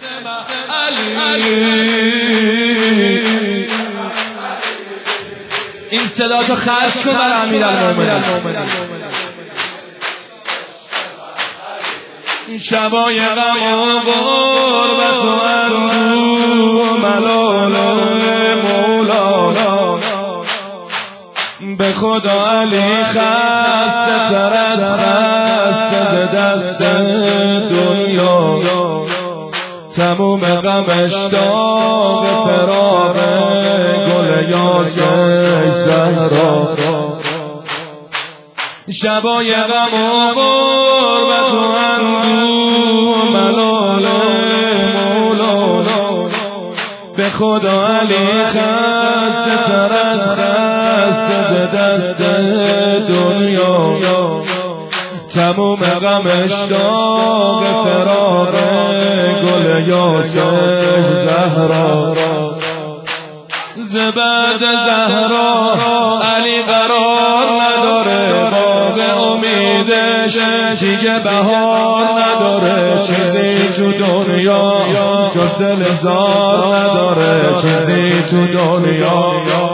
این صدا تو خرج کن بر امیرالمومنین. این شبای غم و غربت و اندوه و ملال مولانا، به خدا علی خسته تر از خسته ز دست دنیا، تموم غمش داغ فراق گل یاسر زهرا. شبای غم و غربت و اندوه و ملال مولانا، به خدا علی خسته تر از خسته ز دست دنیا، تموم غمش داغ فراق گل یاسر زهرا. ز بعد زهرا علی قرار نداره، باغ امیدش دیگه بهار نداره، چیزی تو دنیا جز دل زار نداره، چیزی تو دنیا.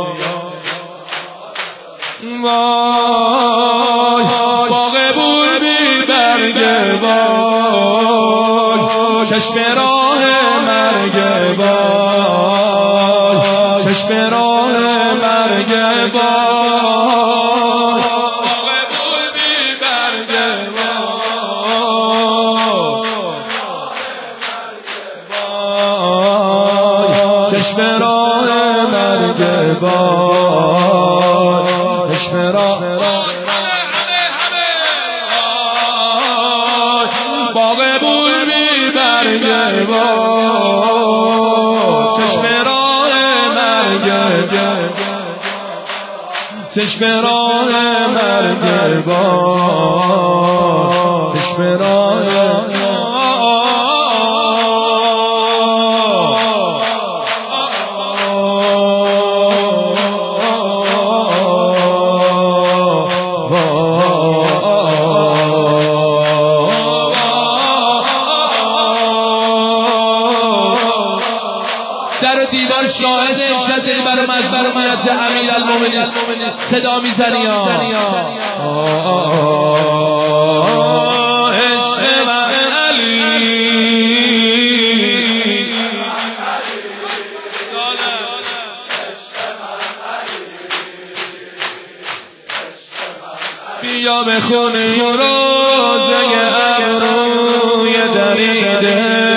وای باغ بول بی برگ، وای چشم راه مرگ، وای چشم راه مرگ، وای باغ بول بی برگ، وای چشم راه مرگ، وای چشم راه باغ بول بی برگ، وای چشم راه مرگ، چشم راه مرگ، وای چشم راه در دیوار شاهد امشب بر مظلومیت امیرالمومنین صدا میزنی عشق علی. بیا بخونی روزه ابروی دریده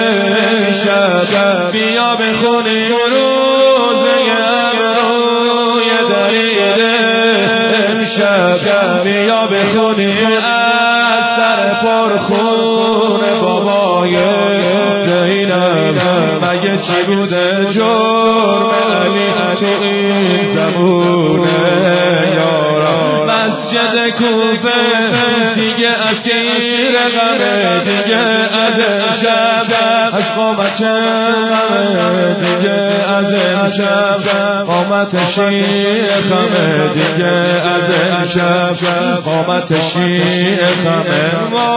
شب، بیا بخونی روزه ابروی دریده امشب، بیا بخونی از سر پرخون بابای زینب. مگه چی بوده جرم علی تو این زمونه یارا؟ مسجد کوفه دیگه اسیر غمه، دیگه از امشب از قامت غمه، دیگه از امشب قامت شیخمه، دیگه از امشب قامت شیخمه.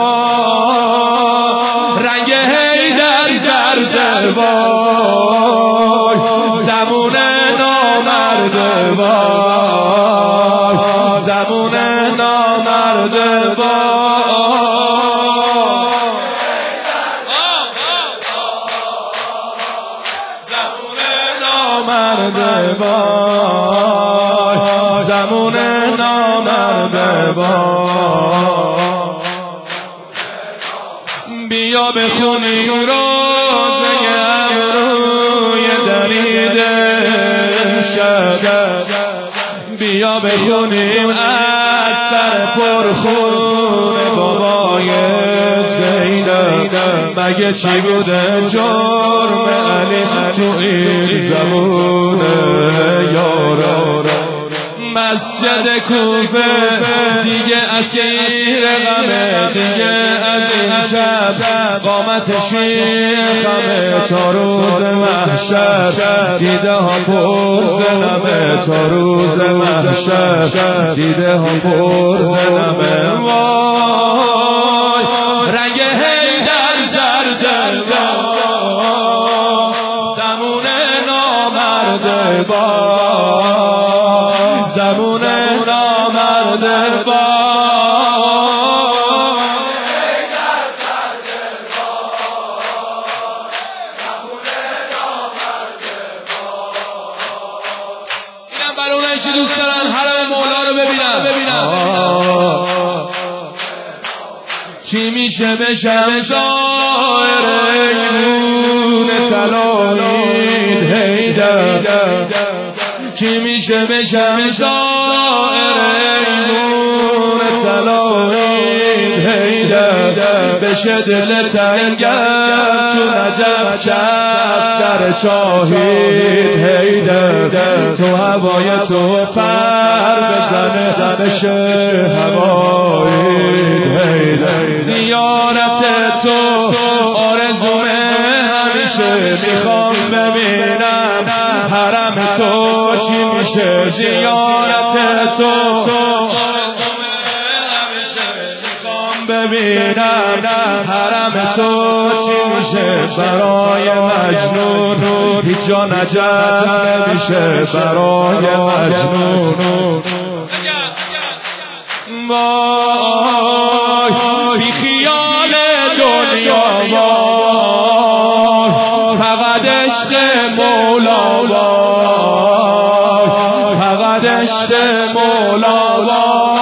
رنگ حیدر زرد، وای زبون نامرد، وای زبون نامرد، وای زمون نامرد، وای بیا بخونی روزه ابروی دریده امشب، بیا بخونیم از سر پرخون بابای زینب. مگه چی بوده جرم علی تو این زمونه یارا؟ مسجد کوفه دیگه اسیر غمه، دیگه از این شب قامت شیخمه. تا روز محشر دیده ها پر زنمه، تا روز محشر دیده ها پر زنمه. وای رنگ حیدر زرد، وای با زبون نامرد با اینم برای اونایی که دوست دارن حرم مولا رو ببینن. چی میشه بشم شاعر ایمون طلایید حیدر، چی میشه بشم شاعر ایمون طلایید حیدر، بشه دل تنگم تو نجف چپ در شاهید حیدر، تو هوای تو پر بزنه بشه هوایید حیدر، زیارت تو آرزومه همیشه، میخوام ببینم حرم تو چی میشه، زیارت تو آرزومه همیشه، میخوام ببینم حرم تو چی میشه، برای مجنون هیچ جا نجف نمیشه، برای مجنون وای بی خیال دنیا وای، فقط عشق مولا وای، فقط عشق مولا وای،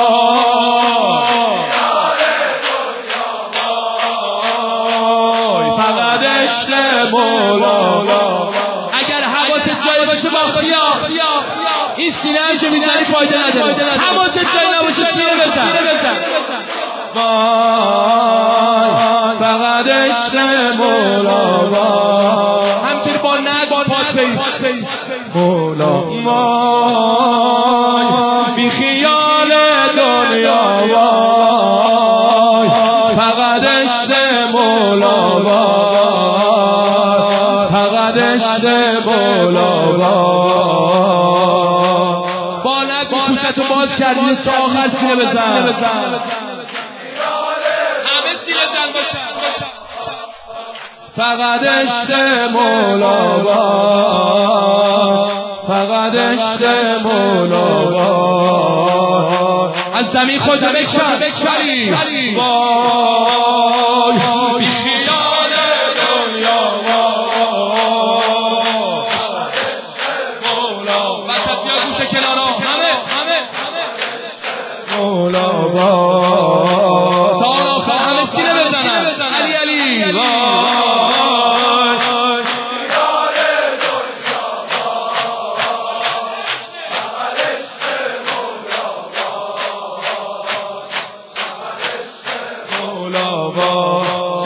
فقط عشق مولا وای. اگر حواست جای باشه با خیا این سینه هم که میزنی فایده نداره، حواست جای نباشه سینه بزن. وای فقط عشق مولا وای، همچنین با نظم پاد پیس مولا وای، بی خیال دنیا وای، فقط عشق مولا وای، فقط عشق مولا وای. تو باز کردی تا آخر سینه بزن، همه سینه زن باشن، فقط عشق مولا وای، فقط عشق مولا وای. از زمین خود بکشن وای بی خیال دنیا وای، مولا وسط یا گوشه کنارا مولا وای، تا آخر همه سینه بزنن علی علی وای، مولا وای،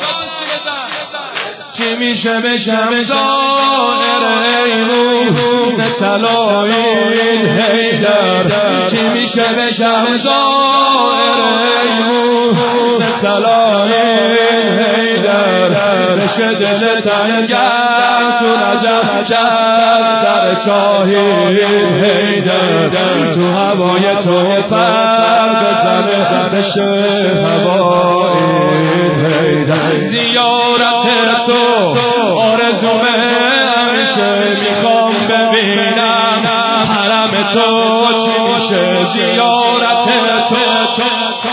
چی میشه بشم شاعر ایمون طلایید حیدر، چی میشه بشم شاعر ایمون طلایید حیدر، بشه دل تنگم تو نجف چپ در شاهید حیدر، تو هوای تو پر بزنه بشه هوایید حیدر، زیارت تو آرزومه همیشه، میخوام ببینم حرم تو چی میشه، زیارت تو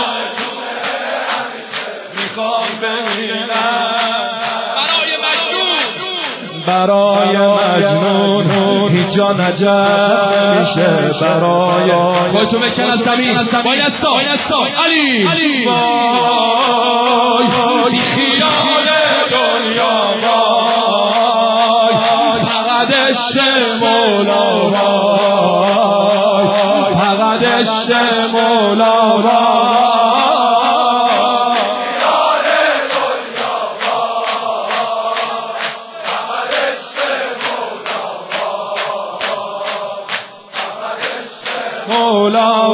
میخوام ببینم برای مجنون هیچ جا نجف نمیشه، برای خودتو بکن از زمین بایستا علی وای بی خیال دنیا وای، فقط عشق مولا وای، فقط عشق مولا وای، مولا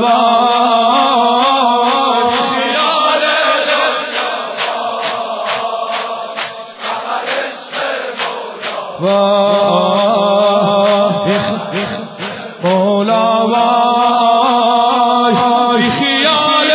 وای خیال وای، مولا وای خیال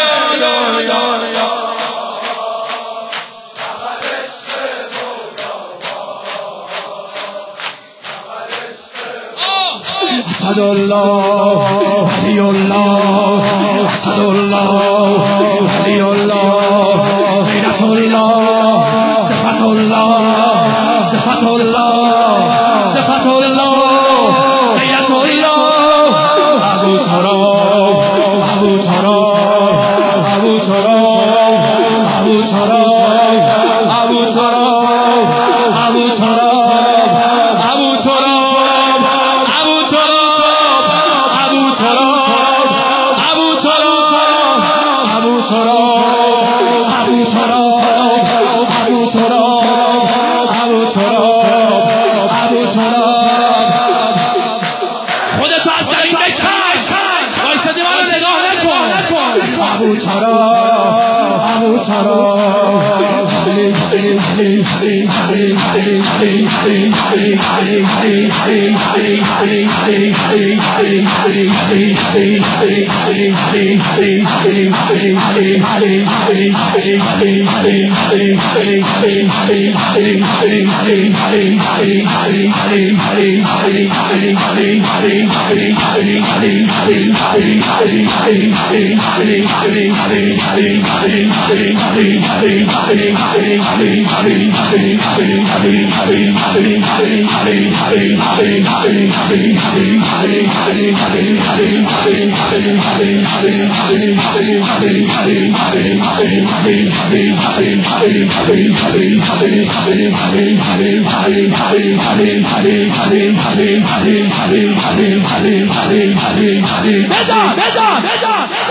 اسد الله ولی الله اسد الله ولی الله غیرت الله صفت الله صفت الله صفت الله غیرت الله ابو تراب ابو تراب ابو تراب ابو تراب ابو تراب ابو تراب ابو تراب ابو تراب ابو تراب ابو تراب ابو تراب ابو تراب ابو تراب ابو تراب ابو تراب خودتو از زمین بکن وایسادی منو نگاه نکن ابو تراب ابو تراب بزن